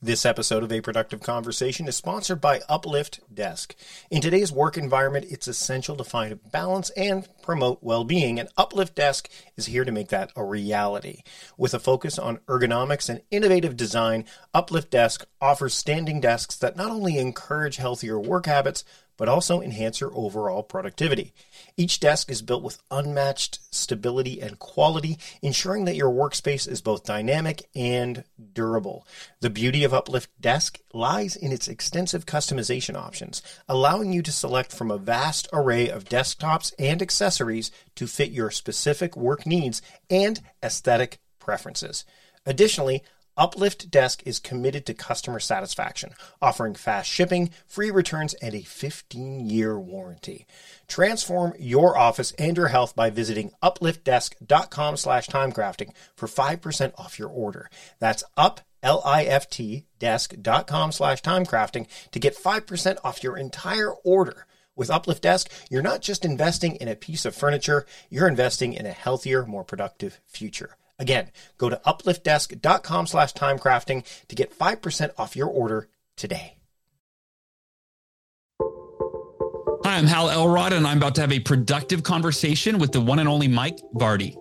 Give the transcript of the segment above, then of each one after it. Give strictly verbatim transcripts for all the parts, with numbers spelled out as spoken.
This episode of A Productive Conversation is sponsored by Uplift Desk. In today's work environment, it's essential to find balance and promote well-being, and Uplift Desk is here to make that a reality. With a focus on ergonomics and innovative design, Uplift Desk offers standing desks that not only encourage healthier work habits, but also enhance your overall productivity. Each desk is built with unmatched stability and quality, ensuring that your workspace is both dynamic and durable. The beauty of Uplift Desk lies in its extensive customization options, allowing you to select from a vast array of desktops and accessories to fit your specific work needs and aesthetic preferences. Additionally, Uplift Desk is committed to customer satisfaction, offering fast shipping, free returns, and a fifteen-year warranty. Transform your office and your health by visiting upliftdesk.com slash timecrafting for five percent off your order. That's up, L I F T, desk.com slash timecrafting to get five percent off your entire order. With Uplift Desk, you're not just investing in a piece of furniture, you're investing in a healthier, more productive future. Again, go to upliftdesk.com slash timecrafting to get five percent off your order today. Hi, I'm Hal Elrod, and I'm about to have a productive conversation with the one and only Mike Vardy.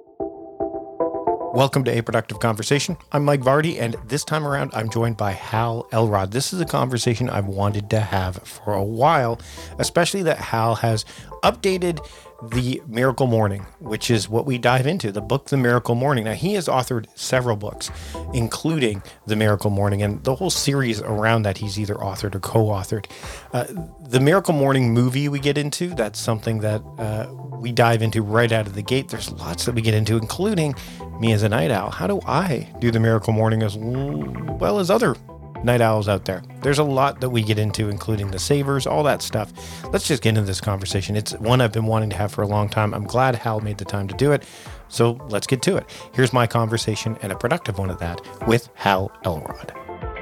Welcome to A Productive Conversation. I'm Mike Vardy, and this time around, I'm joined by Hal Elrod. This is a conversation I've wanted to have for a while, especially that Hal has updated The Miracle Morning, which is what we dive into, the book, The Miracle Morning. Now, he has authored several books, including The Miracle Morning, and the whole series around that he's either authored or co-authored. Uh, the Miracle Morning movie we get into, that's something that uh, we dive into right out of the gate. There's lots that we get into, including me as a night owl. How do I do The Miracle Morning as well as other night owls out there? There's a lot that we get into, including the savers, all that stuff. Let's just get into this conversation. It's one I've been wanting to have for a long time. I'm glad Hal made the time to do it. So let's get to it. Here's my conversation, and a productive one at that, with Hal Elrod.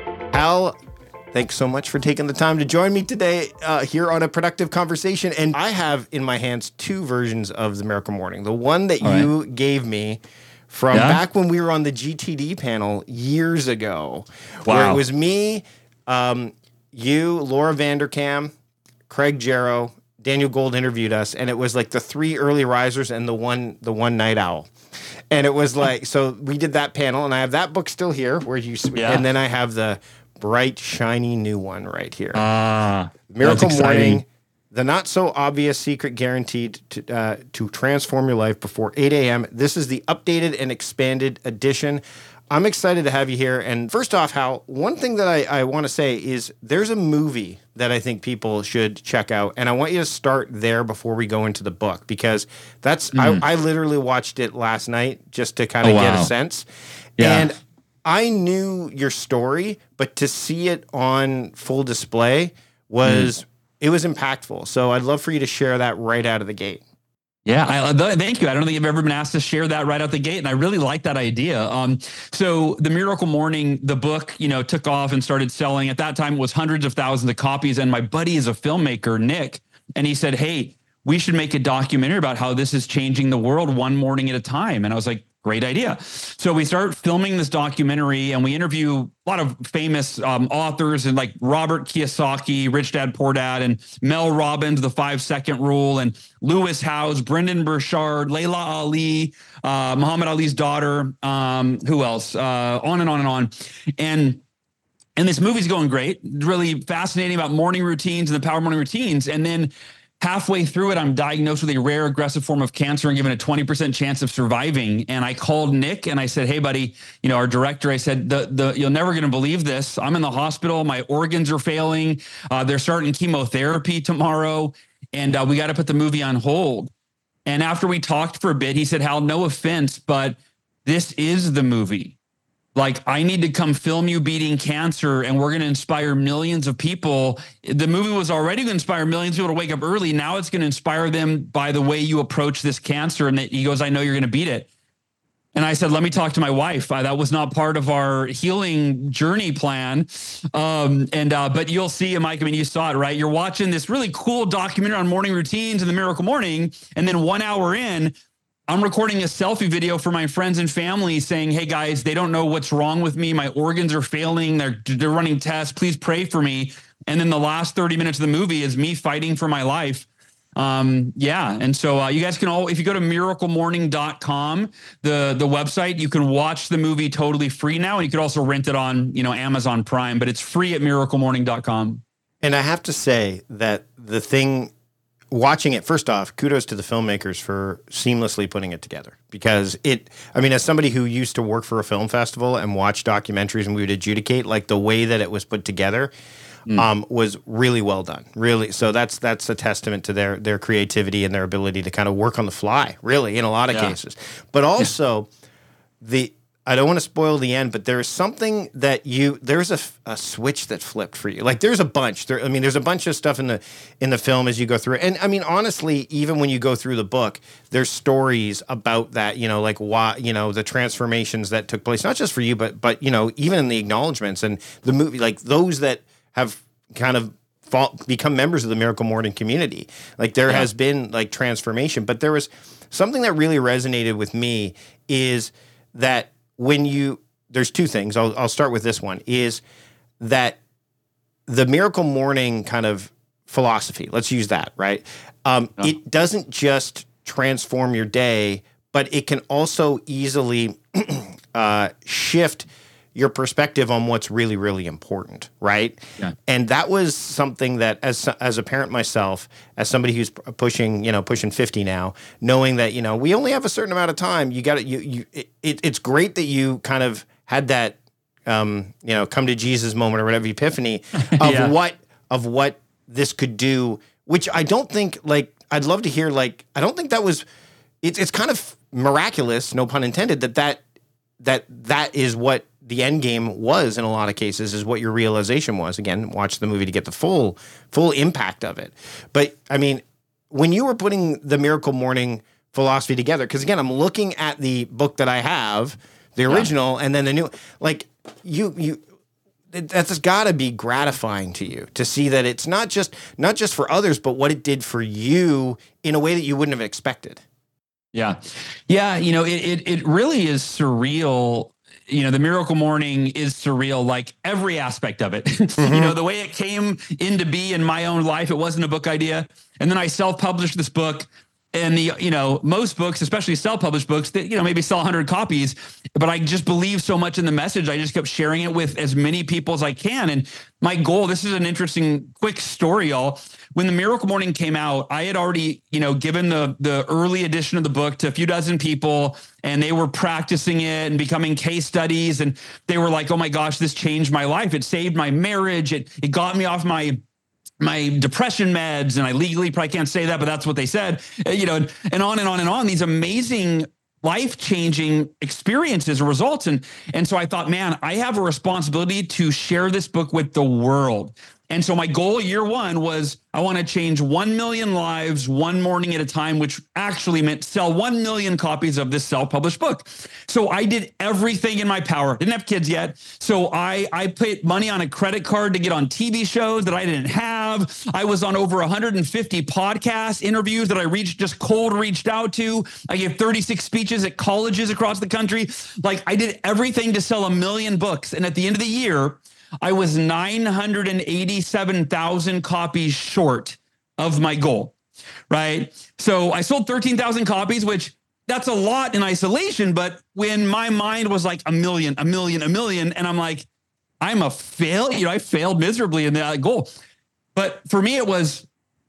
Hal, thanks so much for taking the time to join me today uh, here on A Productive Conversation. And I have in my hands two versions of The Miracle Morning. The one that all you right. gave me from yeah. back when we were on the G T D panel years ago, wow. where it was me, um, you, Laura Vanderkam, Craig Jarrow, Daniel Gold interviewed us, and it was like the three early risers and the one the one night owl. And it was like, so we did that panel, and I have that book still here, where you, yeah. and then I have the bright, shiny new one right here. Ah, Miracle Morning. The not-so-obvious secret guaranteed to, uh, to transform your life before eight a.m. This is the updated and expanded edition. I'm excited to have you here. And first off, Hal, one thing that I, I want to say is there's a movie that I think people should check out. And I want you to start there before we go into the book, because that's mm. I, I literally watched it last night just to kind of oh, wow. get a sense. Yeah. And I knew your story, but to see it on full display was... Mm. It was impactful. So I'd love for you to share that right out of the gate. Yeah, I, thank you. I don't think I've ever been asked to share that right out the gate, and I really like that idea. Um, so The Miracle Morning, the book, you know, took off and started selling. At that time, it was hundreds of thousands of copies, and my buddy is a filmmaker, Nick, and he said, hey, we should make a documentary about how this is changing the world one morning at a time. And I was like, great idea. So we start filming this documentary, and we interview a lot of famous um, authors, and like Robert Kiyosaki, Rich Dad Poor Dad, and Mel Robbins, The Five Second Rule, and Lewis Howes, Brendan Burchard, Layla Ali, uh, Muhammad Ali's daughter, um, who else? Uh, on and on and on. And and this movie's going great, really fascinating about morning routines and the power of morning routines. And then halfway through it, I'm diagnosed with a rare aggressive form of cancer and given a twenty percent chance of surviving. And I called Nick and I said, hey, buddy, you know, our director, I said, the, the, you're never going to believe this. I'm in the hospital. My organs are failing. Uh, they're starting chemotherapy tomorrow. And uh, we got to put the movie on hold. And after we talked for a bit, he said, Hal, no offense, but this is the movie. Like, I need to come film you beating cancer, and we're going to inspire millions of people. The movie was already going to inspire millions of people to wake up early. Now it's going to inspire them by the way you approach this cancer. And he goes, I know you're going to beat it. And I said, let me talk to my wife. Uh, that was not part of our healing journey plan. Um, and uh, but you'll see, Mike, I mean, you saw it, right? You're watching this really cool documentary on morning routines and The Miracle Morning. And then one hour in, I'm recording a selfie video for my friends and family saying, hey guys, they don't know what's wrong with me. My organs are failing. They're, they're running tests. Please pray for me. And then the last thirty minutes of the movie is me fighting for my life. Um, yeah. And so uh, you guys can all, if you go to miracle morning dot com, the, the website, you can watch the movie totally free now. And you could also rent it on, you know, Amazon Prime, but it's free at miracle morning dot com. And I have to say that the thing, watching it, first off, kudos to the filmmakers for seamlessly putting it together, because it, I mean, as somebody who used to work for a film festival and watch documentaries and we would adjudicate, like the way that it was put together, Mm. Um, was really well done. Really, so that's that's a testament to their their creativity and their ability to kind of work on the fly. Really, in a lot of yeah. cases, but also yeah. the I don't want to spoil the end, but there is something that you there's a, a switch that flipped for you. Like there's a bunch. There, I mean, there's a bunch of stuff in the in the film as you go through it. And I mean, honestly, even when you go through the book, there's stories about that. You know, like why you know the transformations that took place, not just for you, but but you know, even in the acknowledgments and the movie, like those that have kind of fall, become members of the Miracle Morning community. Like there yeah. has been like transformation, but there was something that really resonated with me is that when you, there's two things. I'll, I'll start with this one is that the Miracle Morning kind of philosophy, let's use that, right? Um, yeah. It doesn't just transform your day, but it can also easily uh, shift your perspective on what's really, really important, right? Yeah. And that was something that, as as a parent myself, as somebody who's pushing, you know, pushing fifty now, knowing that, you know, we only have a certain amount of time. You got to, you, you, it, it's great that you kind of had that, um, you know, come to Jesus moment or whatever, epiphany of yeah. what of what this could do. Which I don't think, like, I'd love to hear, like, I don't think that was. It's it's kind of miraculous, no pun intended, that that that that is what the end game was in a lot of cases, is what your realization was. Again, watch the movie to get the full full impact of it. But I mean, when you were putting the Miracle Morning philosophy together, because again, I'm looking at the book that I have, the original, yeah. and then the new, like you you that's got to be gratifying to you to see that it's not just not just for others, but what it did for you in a way that you wouldn't have expected. Yeah. Yeah. You know, it, it, it really is surreal. You know, the Miracle Morning is surreal, like every aspect of it. Mm-hmm. You know, the way it came into be in my own life, it wasn't a book idea. And then I self-published this book. And the, you know, most books, especially self-published books, that, you know, maybe sell one hundred copies, but I just believe so much in the message. I just kept sharing it with as many people as I can. And my goal, this is an interesting, quick story, y'all. When the Miracle Morning came out, I had already, you know, given the the early edition of the book to a few dozen people, and they were practicing it and becoming case studies. And they were like, oh my gosh, this changed my life. It saved my marriage. It it got me off my my depression meds, and I legally probably can't say that, but that's what they said, you know, and, and on and on and on, these amazing life-changing experiences or results. And, and so I thought, man, I have a responsibility to share this book with the world. And so my goal year one was I want to change one million lives one morning at a time, which actually meant sell one million copies of this self-published book. So I did everything in my power. Didn't have kids yet. So I, I put money on a credit card to get on T V shows that I didn't have. I was on over one hundred fifty podcast interviews that I reached, just cold reached out to. I gave thirty-six speeches at colleges across the country. Like I did everything to sell a million books. And at the end of the year, I was nine hundred eighty-seven thousand copies short of my goal, right? So I sold thirteen thousand copies, which that's a lot in isolation. But when my mind was like a million, a million, a million, and I'm like, I'm a fail, you know, I failed miserably in that goal. But for me, it was,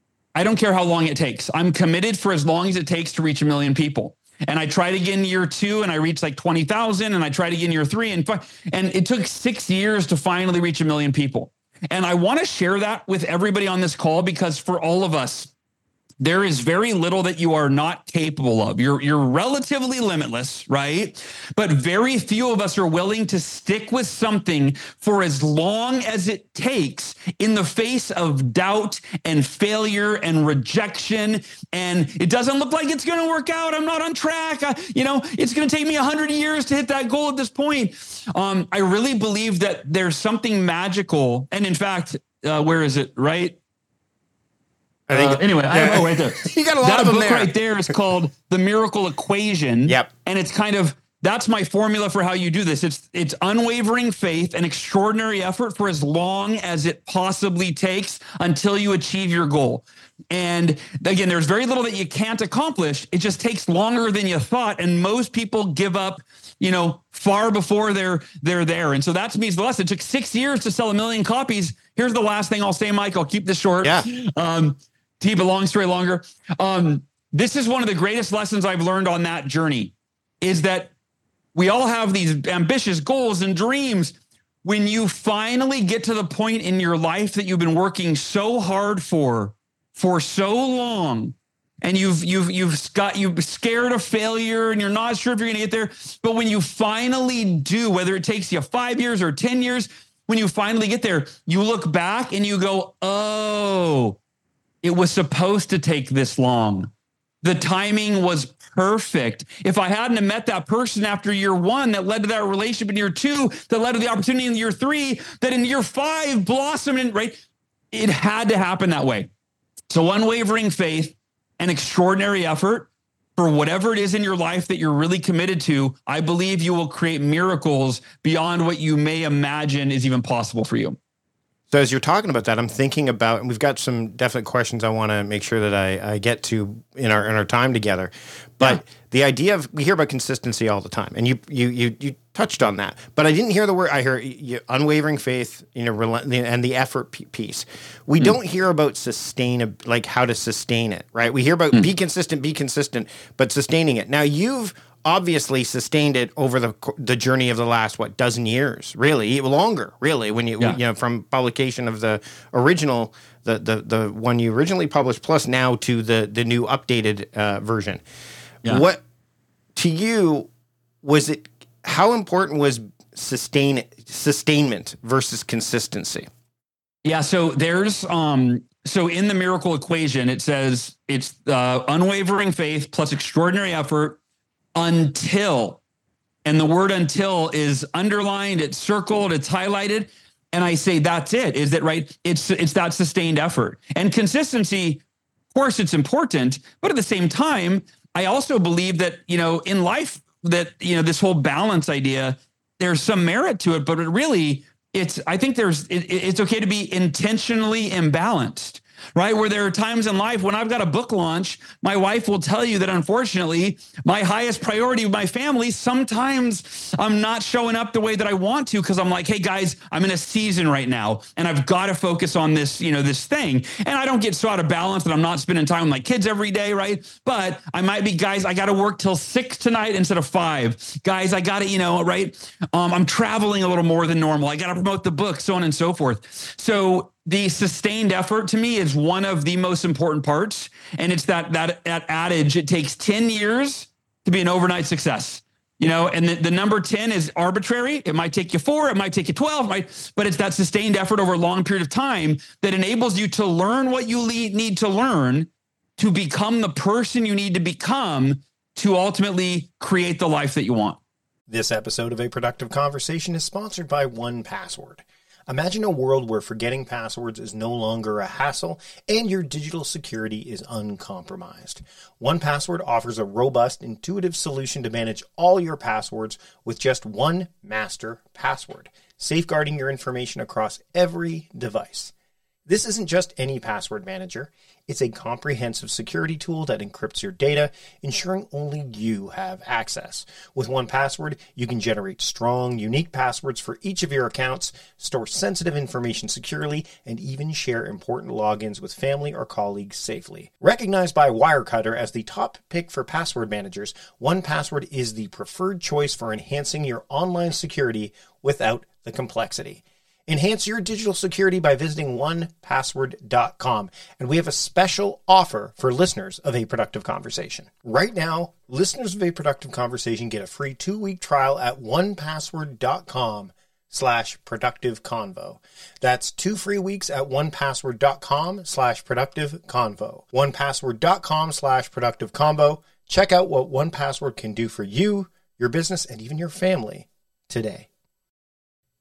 I don't care how long it takes. I'm committed for as long as it takes to reach a million people. And I tried again year two and I reached like twenty thousand, and I tried again year three and five, and it took six years to finally reach a million people. And I want to share that with everybody on this call, because for all of us, there is very little that you are not capable of. You're, you're relatively limitless, right? But very few of us are willing to stick with something for as long as it takes in the face of doubt and failure and rejection. And it doesn't look like it's going to work out. I'm not on track. I, you know, it's going to take me a hundred years to hit that goal at this point. Um, I really believe that there's something magical. And in fact, uh, where is it? Right? I think, uh, anyway, yeah. I have, oh, right there. You got a lot that of them book there. right there is called The Miracle Equation. Yep. And it's kind of, that's my formula for how you do this. It's it's unwavering faith and extraordinary effort for as long as it possibly takes until you achieve your goal. And again, there's very little that you can't accomplish. It just takes longer than you thought. And most people give up, you know, far before they're they're there. And so that to me is the lesson. It took six years to sell a million copies. Here's the last thing I'll say, Mike. I'll keep this short. Yeah. Um, to keep a long story longer. Um, this is one of the greatest lessons I've learned on that journey is that we all have these ambitious goals and dreams. When you finally get to the point in your life that you've been working so hard for, for so long, and you've you've you've got you've scared of failure, and you're not sure if you're going to get there. But when you finally do, whether it takes you five years or ten years, when you finally get there, you look back and you go, "Oh, it was supposed to take this long. The timing was perfect. If I hadn't have met that person after year one that led to that relationship in year two, that led to the opportunity in year three, that in year five blossomed, in, right? It had to happen that way." So unwavering faith and extraordinary effort for whatever it is in your life that you're really committed to, I believe you will create miracles beyond what you may imagine is even possible for you. So as you're talking about that, I'm thinking about, and we've got some definite questions I want to make sure that I, I get to in our in our time together. But yeah. the idea of, we hear about consistency all the time, and you you you you touched on that. But I didn't hear the word. I hear you, unwavering faith, you know, relent, and the effort piece. We mm. don't hear about sustain, like how to sustain it, right? We hear about mm. be consistent, be consistent, but sustaining it. Now you've obviously sustained it over the the journey of the last, what, dozen years, really, longer, really, when you, yeah. you know, from publication of the original, the, the, the one you originally published, plus now to the, the new updated uh, version. Yeah. What, to you, was it, how important was sustain sustainment versus consistency? Yeah. So there's, um, so in the Miracle Equation, it says it's uh, unwavering faith plus extraordinary effort until, and the word until is underlined, it's circled, it's highlighted. And I say, that's it. Is that right? It's, it's that sustained effort and consistency. Of course, it's important, but at the same time, I also believe that, you know, in life that, you know, this whole balance idea, there's some merit to it, but it really, it's, I think there's, it, it's okay to be intentionally imbalanced. Right? Where there are times in life when I've got a book launch, my wife will tell you that unfortunately, my highest priority of my family, sometimes I'm not showing up the way that I want to because I'm like, hey guys, I'm in a season right now and I've got to focus on this, you know, this thing. And I don't get so out of balance that I'm not spending time with my kids every day, right? But I might be, guys, I got to work till six tonight instead of five. Guys, I got to, you know, right? Um, I'm traveling a little more than normal. I got to promote the book, so on and so forth. So the sustained effort to me is one of the most important parts. And it's that, that, that adage, it takes ten years to be an overnight success, you know, and the, the number ten is arbitrary. It might take you four, it might take you twelve, right? But it's that sustained effort over a long period of time that enables you to learn what you need to learn to become the person you need to become to ultimately create the life that you want. This episode of A Productive Conversation is sponsored by one Password. Imagine a world where forgetting passwords is no longer a hassle and your digital security is uncompromised. one Password offers a robust, intuitive solution to manage all your passwords with just one master password, safeguarding your information across every device. This isn't just any password manager. It's a comprehensive security tool that encrypts your data, ensuring only you have access. With one Password, you can generate strong, unique passwords for each of your accounts, store sensitive information securely, and even share important logins with family or colleagues safely. Recognized by Wirecutter as the top pick for password managers, one Password is the preferred choice for enhancing your online security without the complexity. Enhance your digital security by visiting one password dot com. And we have a special offer for listeners of A Productive Conversation. Right now, listeners of A Productive Conversation get a free two-week trial at one password dot com slash productive convo. That's two free weeks at one password dot com slash productive convo. one password dot com slash productive convo. Check out what one Password can do for you, your business, and even your family today.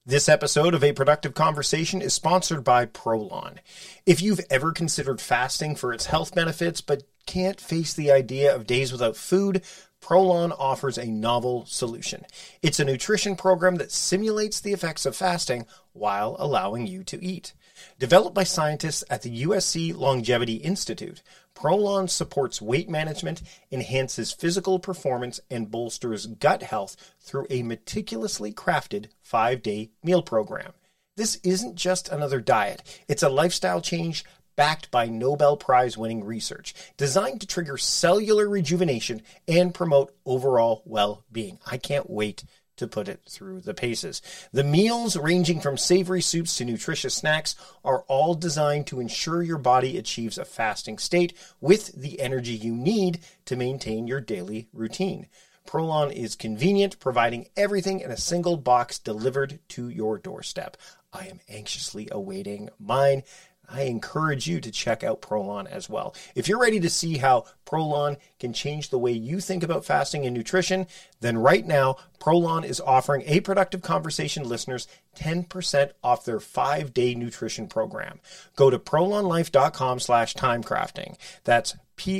This episode of A Productive Conversation is sponsored by Prolon. If you've ever considered fasting for its health benefits but can't face the idea of days without food, Prolon offers a novel solution. It's a nutrition program that simulates the effects of fasting while allowing you to eat. Developed by scientists at the U S C Longevity Institute, Prolon supports weight management, enhances physical performance, and bolsters gut health through a meticulously crafted five-day meal program. This isn't just another diet. It's a lifestyle change backed by Nobel Prize-winning research, designed to trigger cellular rejuvenation and promote overall well-being. I can't wait to put it through the paces. The meals, ranging from savory soups to nutritious snacks, are all designed to ensure your body achieves a fasting state with the energy you need to maintain your daily routine. Prolon is convenient, providing everything in a single box delivered to your doorstep. I am anxiously awaiting mine. I encourage you to check out Prolon as well. If you're ready to see how Prolon can change the way you think about fasting and nutrition, then right now, Prolon is offering A Productive Conversation listeners ten percent off their five-day nutrition program. Go to prolonlife.com slash timecrafting. That's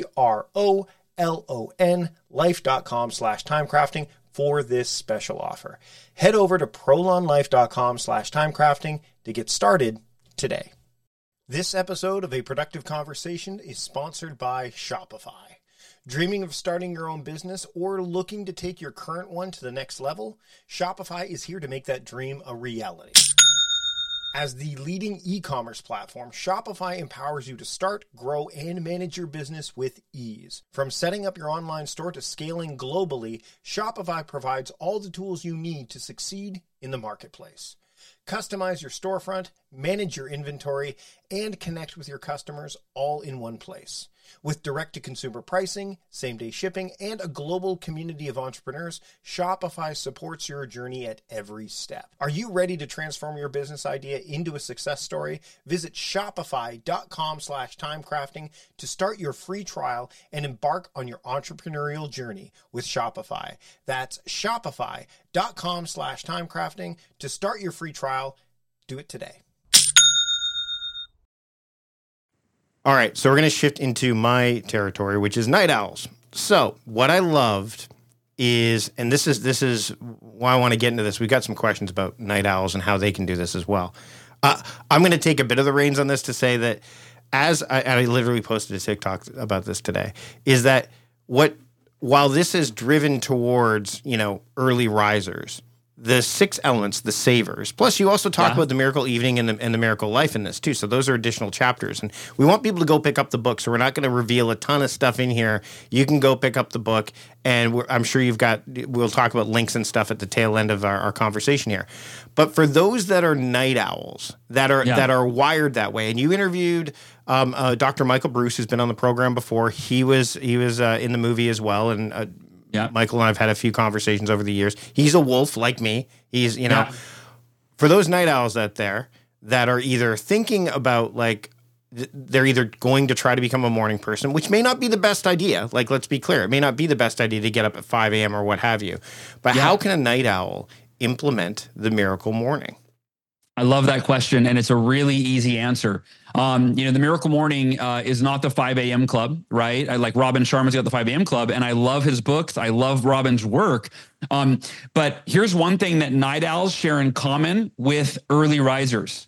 P-R-O-L-O-N life.com slash timecrafting for this special offer. Head over to prolonlife.com slash timecrafting to get started today. This episode of A Productive Conversation is sponsored by Shopify. Dreaming of starting your own business or looking to take your current one to the next level? Shopify is here to make that dream a reality. As the leading e-commerce platform, Shopify empowers you to start, grow, and manage your business with ease. From setting up your online store to scaling globally, Shopify provides all the tools you need to succeed in the marketplace. Customize your storefront, manage your inventory, and connect with your customers all in one place. With direct-to-consumer pricing, same-day shipping, and a global community of entrepreneurs, Shopify supports your journey at every step. Are you ready to transform your business idea into a success story? Visit shopify.com slash timecrafting to start your free trial and embark on your entrepreneurial journey with Shopify. That's shopify.com slash timecrafting to start your free trial. Do it today. All right, so we're going to shift into my territory, which is night owls. So what I loved is, and this is this is why I want to get into this. We've got some questions about night owls and how they can do this as well. Uh, I'm going to take a bit of the reins on this to say that, as I, and I literally posted a TikTok about this today, is that what while this is driven towards, you know, early risers, the six elements, the savers. Plus, you also talk yeah. about the Miracle Evening and the, and the Miracle Life in this, too. So those are additional chapters. And we want people to go pick up the book. So we're not going to reveal a ton of stuff in here. You can go pick up the book. And we're, I'm sure you've got, we'll talk about links and stuff at the tail end of our, our conversation here. But for those that are night owls, that are yeah. that are wired that way, and you interviewed um, uh, Doctor Michael Bruce, who's been on the program before. He was, he was uh, in the movie as well. And uh, Yeah. Michael and I have had a few conversations over the years. He's a wolf like me. He's, you know, yeah. for those night owls out there that are either thinking about, like, th- they're either going to try to become a morning person, which may not be the best idea. Like, let's be clear. It may not be the best idea to get up at five a.m. or what have you. But yeah. how can a night owl implement the miracle morning? I love that question, and it's a really easy answer. Um, you know, the Miracle Morning uh, is not the five a.m. club, right? I like Robin Sharma's got the five a.m. club, and I love his books. I love Robin's work. Um, but here's one thing that night owls share in common with early risers.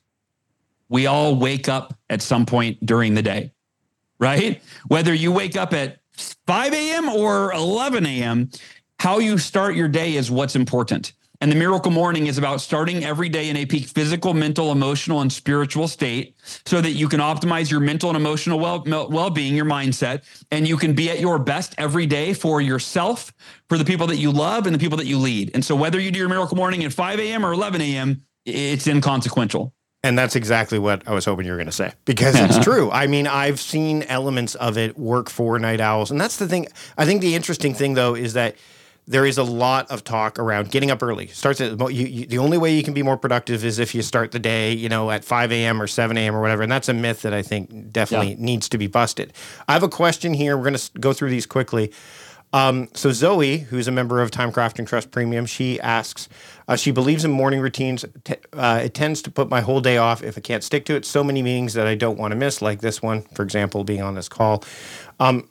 We all wake up at some point during the day, right? Whether you wake up at five a.m. or eleven a.m., how you start your day is what's important. And the Miracle Morning is about starting every day in a peak physical, mental, emotional, and spiritual state so that you can optimize your mental and emotional well, well-being, your mindset, and you can be at your best every day for yourself, for the people that you love, and the people that you lead. And so whether you do your Miracle Morning at five a.m. or eleven a.m., it's inconsequential. And that's exactly what I was hoping you were going to say, because it's true. I mean, I've seen elements of it work for night owls. And that's the thing. I think the interesting thing, though, is that there is a lot of talk around getting up early. Starts at, you, you, the only way you can be more productive is if you start the day, you know, at five a.m. or seven a.m. or whatever. And that's a myth that I think definitely yeah. needs to be busted. I have a question here. We're going to go through these quickly. Um, so Zoe, who's a member of Time Crafting Trust Premium, she asks, uh, she believes in morning routines. T- uh, it tends to put my whole day off if I can't stick to it. So many meetings that I don't want to miss, like this one, for example, being on this call. Um,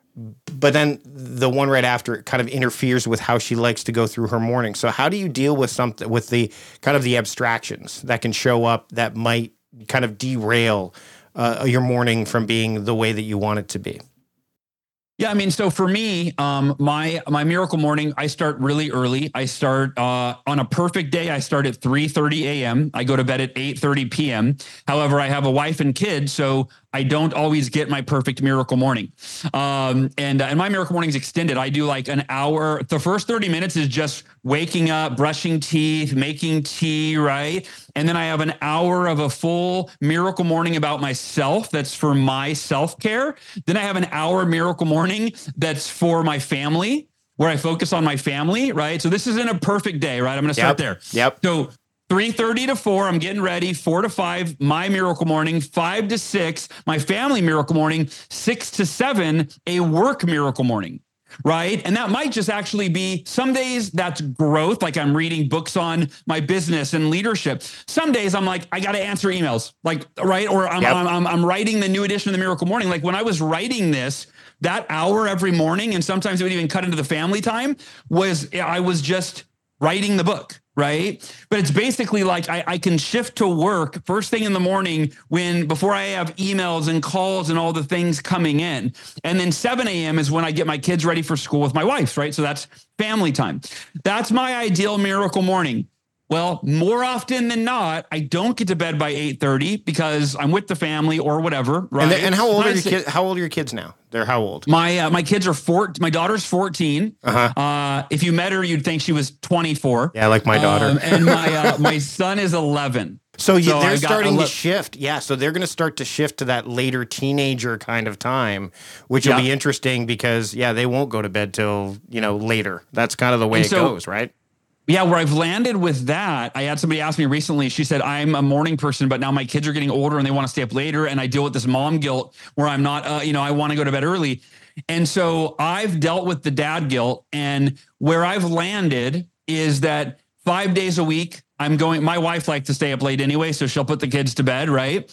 but then the one right after it kind of interferes with how she likes to go through her morning. So how do you deal with something, with the kind of the abstractions that can show up that might kind of derail uh, your morning from being the way that you want it to be? Yeah, I mean, so for me, um, my my miracle morning, I start really early. I start uh, on a perfect day. I start at three thirty a.m. I go to bed at eight thirty p.m. However, I have a wife and kids, so I don't always get my perfect miracle morning. Um, and, uh, and my miracle morning is extended. I do like an hour. The first thirty minutes is just waking up, brushing teeth, making tea, right? And then I have an hour of a full miracle morning about myself. That's for my self-care. Then I have an hour miracle morning that's for my family, where I focus on my family, right? So this isn't a perfect day, right? I'm going to start Yep. there. Yep. So three thirty to four, I'm getting ready. Four to five, my miracle morning. Five to six, my family miracle morning. Six to seven, a work miracle morning, right? And that might just actually be, some days that's growth, like I'm reading books on my business and leadership. Some days I'm like, I got to answer emails, like, right? Or I'm, Yep. I'm, I'm, I'm writing the new edition of the Miracle Morning. Like when I was writing this, that hour every morning, and sometimes it would even cut into the family time, was I was just writing the book. Right. But it's basically like I, I can shift to work first thing in the morning when before I have emails and calls and all the things coming in. And then seven a.m. is when I get my kids ready for school with my wife. Right. So that's family time. That's my ideal miracle morning. Well, more often than not, I don't get to bed by eight thirty because I'm with the family or whatever. Right. And, and how old and are your say, kids? How old are your kids now? They're how old? My uh, my kids are four. My daughter's fourteen. Uh-huh. Uh, if you met her, you'd think she was twenty-four. Yeah, like my daughter. Um, and my uh, my son is eleven. So, you, So they're I've got starting ele- to shift. Yeah, so they're going to start to shift to that later teenager kind of time, which will Yeah. be interesting because, yeah, they won't go to bed till, you know, later. That's kind of the way And it so- goes, right? Yeah, where I've landed with that, I had somebody ask me recently, she said, I'm a morning person, but now my kids are getting older and they want to stay up later. And I deal with this mom guilt where I'm not, uh, you know, I want to go to bed early. And so I've dealt with the dad guilt. And where I've landed is that five days a week, I'm going, my wife likes to stay up late anyway, so she'll put the kids to bed, right?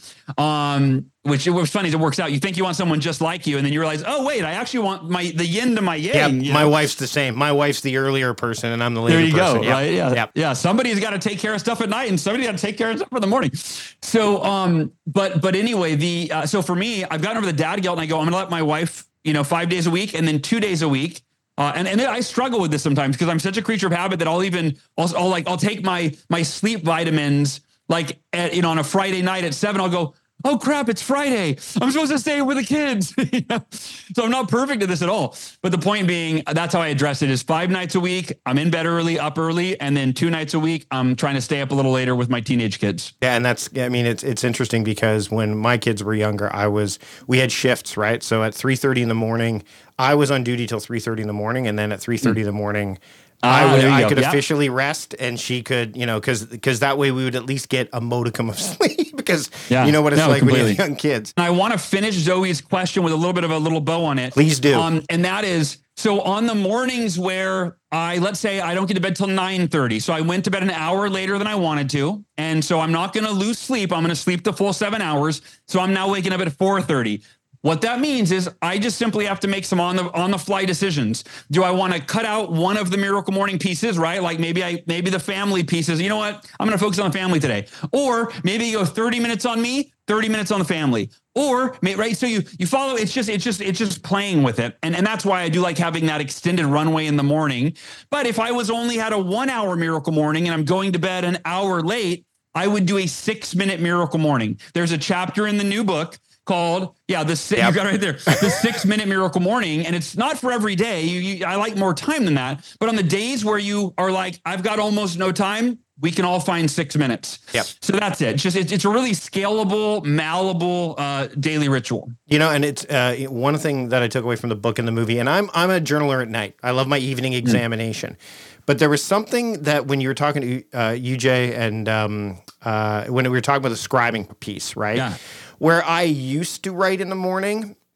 Um, which it was funny, it works out. You think you want someone just like you, and then you realize, oh, wait, I actually want my the yin to my yang. Yeah, you my know? wife's the same. My wife's the earlier person, and I'm the later There you person. go, Yep. right? Yeah, Yep. yeah. Somebody's got to take care of stuff at night, and somebody's got to take care of stuff in the morning. So, um, but but anyway, the uh, so for me, I've gotten over the dad guilt, and I go, I'm going to let my wife, you know, five days a week, and then two days a week. Uh, and and I struggle with this sometimes because I'm such a creature of habit that I'll even I'll, I'll like I'll take my my sleep vitamins like at, you know on a Friday night at seven. I'll go, oh crap, it's Friday. I'm supposed to stay with the kids. You know? So I'm not perfect at this at all. But the point being, that's how I address it: is five nights a week I'm in bed early, up early, and then two nights a week I'm trying to stay up a little later with my teenage kids. Yeah, and that's, I mean, it's it's interesting because when my kids were younger, I was, we had shifts, right? So at three thirty in the morning, I was on duty till three thirty in the morning, and then at three thirty mm. in the morning, Ah, I would, there you I go. could Yeah. officially rest, and she could, you know, because because that way we would at least get a modicum of sleep because Yeah. you know what it's No, like when completely. you have young kids. And I want to finish Zoe's question with a little bit of a little bow on it. Please do. Um, and that is, so on the mornings where I, let's say I don't get to bed till nine thirty. So I went to bed an hour later than I wanted to. And so I'm not going to lose sleep. I'm going to sleep the full seven hours. So I'm now waking up at four thirty. What that means is I just simply have to make some on the on the fly decisions. Do I want to cut out one of the Miracle Morning pieces, right? Like maybe I maybe the family pieces. You know what? I'm going to focus on the family today. Or maybe you go thirty minutes on me, thirty minutes on the family. Or right, so you you follow. It's just it's just it's just playing with it, and and that's why I do like having that extended runway in the morning. But if I was only had a one hour Miracle Morning and I'm going to bed an hour late, I would do a six minute Miracle Morning. There's a chapter in the new book called, yeah, the six, yep. You got it right there, the six minute Miracle Morning. And it's not for every day. You, you, I like more time than that. But on the days where you are like, I've got almost no time, we can all find six minutes. Yep. So that's it. It's just, it's, it's a really scalable, malleable uh, daily ritual. You know, and it's uh, one thing that I took away from the book and the movie, and I'm, I'm a journaler at night. I love my evening examination. Mm. But there was something that when you were talking to uh, U J and um, uh, when we were talking about the scribing piece, right? Yeah. Where I used to write in the morning,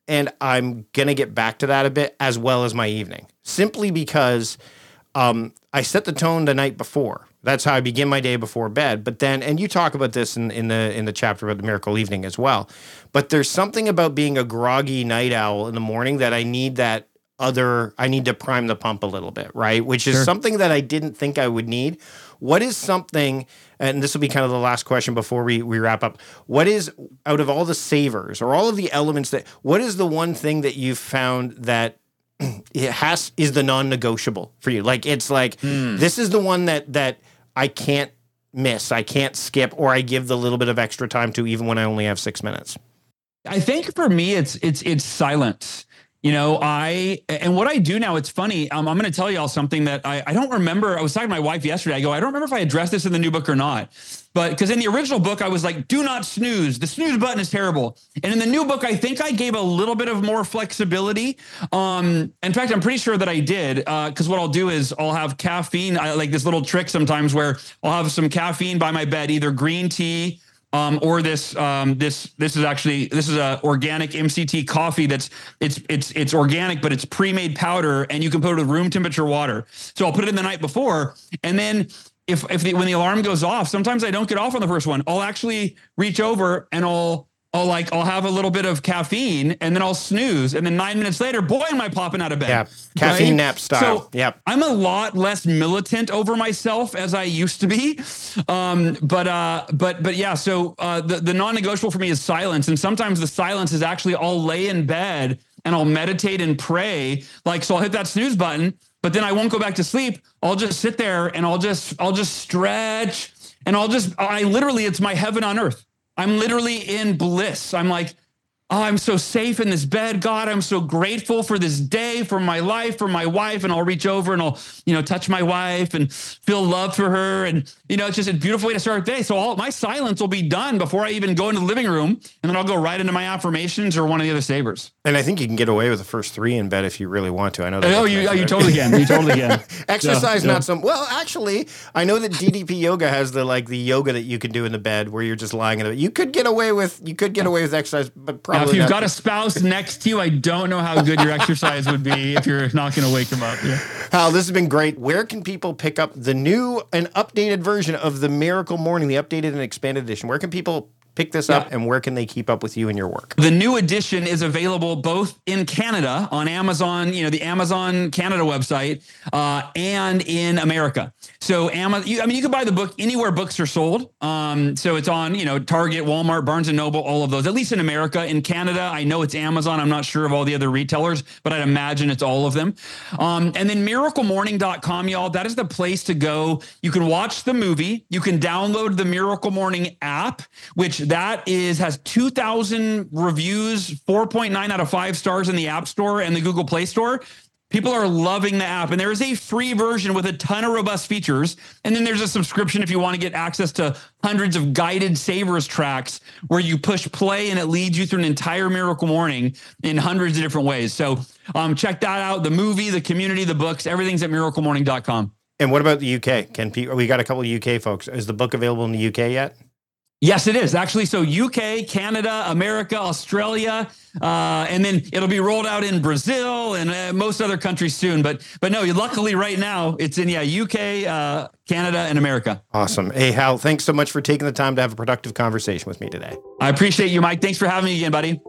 and I'm going to get back to that a bit, as well as my evening, simply because um, I set the tone the night before. That's how I begin my day before bed. But then, and you talk about this in, in the in the chapter about the miracle evening as well. But there's something about being a groggy night owl in the morning that I need that other, I need to prime the pump a little bit, right? Which is Sure. something that I didn't think I would need. What is something, and this will be kind of the last question before we, we wrap up. What is, out of all the savers or all of the elements that, what is the one thing that you've found that it has, is the non-negotiable for you? Like, it's like, mm. this is the one that, that I can't miss, I can't skip, or I give the little bit of extra time to, even when I only have six minutes. I think for me, it's, it's, it's silence. You know, I, and what I do now, it's funny. Um, I'm going to tell y'all something that I, I don't remember. I was talking to my wife yesterday. I go, I don't remember if I addressed this in the new book or not, but because in the original book, I was like, do not snooze. The snooze button is terrible. And in the new book, I think I gave a little bit of more flexibility. Um, in fact, I'm pretty sure that I did, uh, cause what I'll do is I'll have caffeine. I like this little trick sometimes where I'll have some caffeine by my bed, either green tea, Um, or this, um, this, this is actually, this is a organic M C T coffee. That's it's, it's, it's organic, but it's pre-made powder, and you can put it with room temperature water. So I'll put it in the night before. And then if, if the, when the alarm goes off, sometimes I don't get off on the first one. I'll actually reach over and I'll, I'll like, I'll have a little bit of caffeine, and then I'll snooze. And then nine minutes later, boy, am I popping out of bed. Yeah. Caffeine right? nap style. So yep. I'm a lot less militant over myself as I used to be. Um, but, uh, but, but yeah, so, uh, the, the non-negotiable for me is silence. And sometimes the silence is actually, I'll lay in bed and I'll meditate and pray. Like, so I'll hit that snooze button, but then I won't go back to sleep. I'll just sit there and I'll just, I'll just stretch, and I'll just, I literally, it's my heaven on earth. I'm literally in bliss. I'm like, oh, I'm so safe in this bed. God, I'm so grateful for this day, for my life, for my wife. And I'll reach over and I'll, you know, touch my wife and feel love for her. And, you know, it's just a beautiful way to start the day. So all my silence will be done before I even go into the living room. And then I'll go right into my affirmations or one of the other savers. And I think you can get away with the first three in bed if you really want to. I know that. Oh, you, oh, you totally can. You totally can. Exercise, yeah, not yeah. some. Well, actually, I know that D D P yoga has the like the yoga that you can do in the bed where you're just lying in it. You could get away with you could get away with exercise, but probably now, if you've not. got a spouse next to you, I don't know how good your exercise would be if you're not going to wake them up. Yeah. Hal, this has been great. Where can people pick up the new and updated version of the Miracle Morning, the updated and expanded edition? Where can people pick this Yeah. up, and where can they keep up with you and your work? The new edition is available both in Canada on Amazon, you know, the Amazon Canada website, uh, and in America. So, Amazon, you, I mean, you can buy the book anywhere books are sold. Um, so it's on, you know, Target, Walmart, Barnes and Noble, all of those, at least in America. In Canada, I know it's Amazon. I'm not sure of all the other retailers, but I'd imagine it's all of them. Um, and then miracle morning dot com, y'all, that is the place to go. You can watch the movie. You can download the Miracle Morning app, which that is has two thousand reviews, four point nine out of five stars in the App Store and the Google Play Store. People are loving the app, and there is a free version with a ton of robust features. And then there's a subscription if you want to get access to hundreds of guided savers tracks where you push play and it leads you through an entire Miracle Morning in hundreds of different ways. So um, check that out. The movie, the community, the books, everything's at miracle morning dot com. And what about the U K? Can people? We got a couple of U K folks. Is the book available in the U K yet? Yes, it is actually. So U K, Canada, America, Australia, uh, and then it'll be rolled out in Brazil and uh, most other countries soon. But but no, luckily right now it's in yeah U K, uh, Canada, and America. Awesome. Hey, Hal, thanks so much for taking the time to have a productive conversation with me today. I appreciate you, Mike. Thanks for having me again, buddy.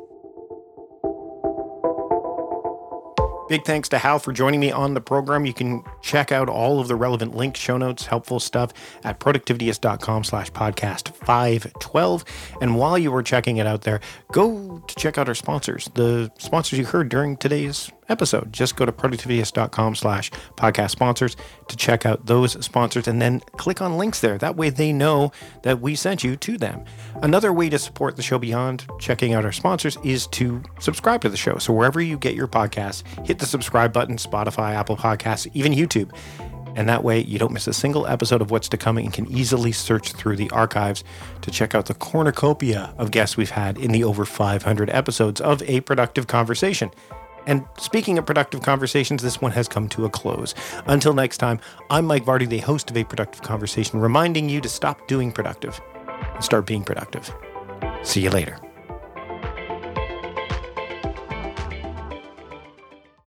Big thanks to Hal for joining me on the program. You can check out all of the relevant links, show notes, helpful stuff at productivityist.com slash podcast 512. And while you were checking it out there, go to check out our sponsors, the sponsors you heard during today's episode. Just go to productivityist.com slash podcast sponsors to check out those sponsors, and then click on links there. That way they know that we sent you to them. Another way to support the show beyond checking out our sponsors is to subscribe to the show. So wherever you get your podcasts, hit the subscribe button, Spotify, Apple Podcasts, even YouTube. And that way you don't miss a single episode of what's to come and can easily search through the archives to check out the cornucopia of guests we've had in the over five hundred episodes of A Productive Conversation. And speaking of productive conversations, this one has come to a close. Until next time, I'm Mike Vardy, the host of A Productive Conversation, reminding you to stop doing productive and start being productive. See you later.